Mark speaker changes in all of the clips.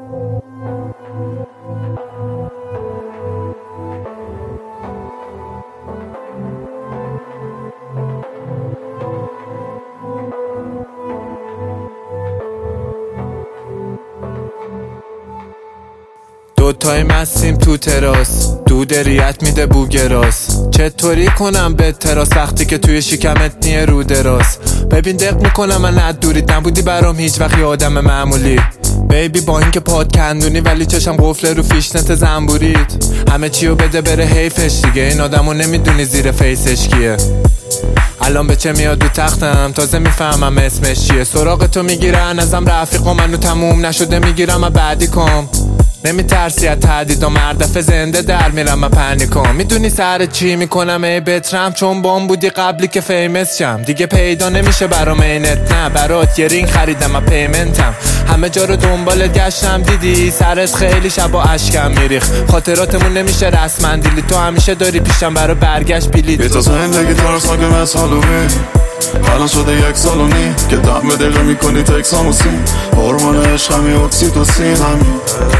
Speaker 1: دوتای مستیم تو تراس، دود ریت میده بوگراس. چطوری کنم به تراس وقتی که توی شکمت نیه رو دراز. ببین دق میکنم من از دوریت نبودی برام هیچ وقت آدم معمولی. بیبی با اینکه پاد کندونی ولی چشم قفله رو فیشنت زنبوریت. همه چیو بده بره حیفش دیگه، این آدمو نمیدونی زیر فیسش کیه. الان به چه میاد رو تختم تازه میفهمم اسمش چیه. سراغ تو میگیرن ازم رفیقا، منو تموم نشده میگیرم و بعدی کم. نمیترسی از تهدید و مردفه زنده در میرم و پنیکم. میدونی سر چی میکنم ای بترم، چون بام بودی قبلی که فیمس شم. دیگه پیدا نمیشه برام اینت، نه برات یه رینگ خریدم و پیمنتم. همه جا رو دنبالت گشتم دیدی، سرت خیلی شبا اشکم میریخ. خاطراتمون نمیشه رسما دیلی، تو همیشه داری پیشم برای برگشت بلیط.
Speaker 2: یه تا زندگی ترسناک مثل هالووین، الان شده 1 سال و نیم که دم دقیقه میکنی تکساموسی. هورمون عشقمی اکسیتوسین همی،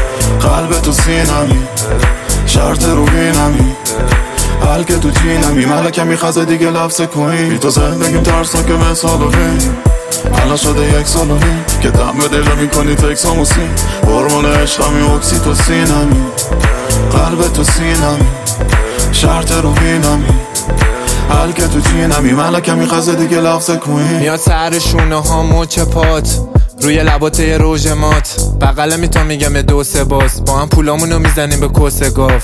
Speaker 2: قلب تو سینمی، شرط روبینمی، حل که تو جینمی. ملکه میخوازه دیگه لفظ کنی. بی تو زندگیم ترسناک مثل هالووین، الان شده 1 سال و نیم که دم دقیقه میکنی تکساموسی. هورمون عشقمی اکسیتوسینمی، قلب تو سینمی، شرط روبینمی، حل که تو جینمی. ملکه میخوازه دیگه لفظ کنی.
Speaker 1: میاد سر شونه ها مچ پات، روی لبات یه روژ مات. بغله میتون میگم یه 2-3 باز، با هم پولامونو میزنیم به کس گاف.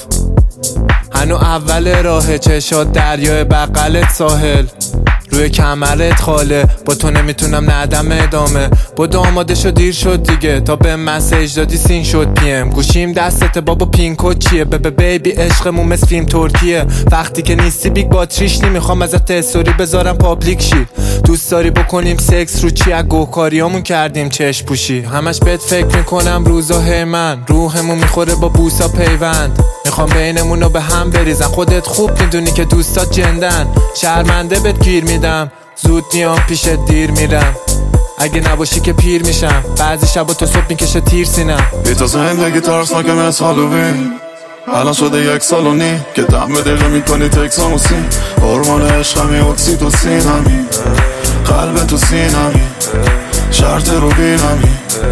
Speaker 1: هنو اول راه چشات دریای بغلت ساحل، روی کمرت خاله. با تو نمیتونم ندم ادامه، با آماده شد دیر شد دیگه. تا به مسیج دادی سین شد پیم، گوشیم دستته بابا پینکو چیه. بیبی عشقمون مثل فیلم ترکیه، وقتی که نیستی بیگ باتریش نمیخوام ازت استوری بذارم پابلیک شی. دوست داری بکنیم سکس رو چی، از گوکاریامون کردیم چشم پوشی. همش بهت فکر میکنم روزا هی من، روحمون میخوره با بوسا پیوند. میخوام بینمونو به هم بریزن، خودت خوب میدونی که دوستات جندن. شرمنده بهت گیر میدم، زود میام پیشت دیر میرم. اگه نباشی که پیر میشم، بعضی شبا تو صبح میکشه تیر سینم.
Speaker 2: بی تو زندگی ترسناک مثل هالووین، الان شده 1 سال و نیم که دم دقیقه میکنی تکساموسی. هورمون عشقمی اکسیتوسینمی، قلب تو سینمی، شرط روبینمی،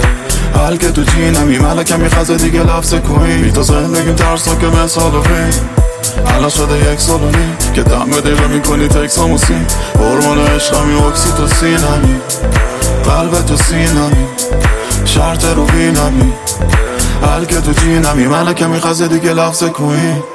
Speaker 2: حل که تو جینمی. ملکه میخوازه دیگه لفظ کنی. بی تو زندگیم ترسناک مثل هالووین، الان شده 1 سال و نیم که دم دقیقه میکنی تکساموسی. هورمون عشقمی اکسیتوسینمی، قلب تو سینمی، شرط روبینمی، حل که تو جینمی. ملکه میخوازه دیگه لفظ کنی.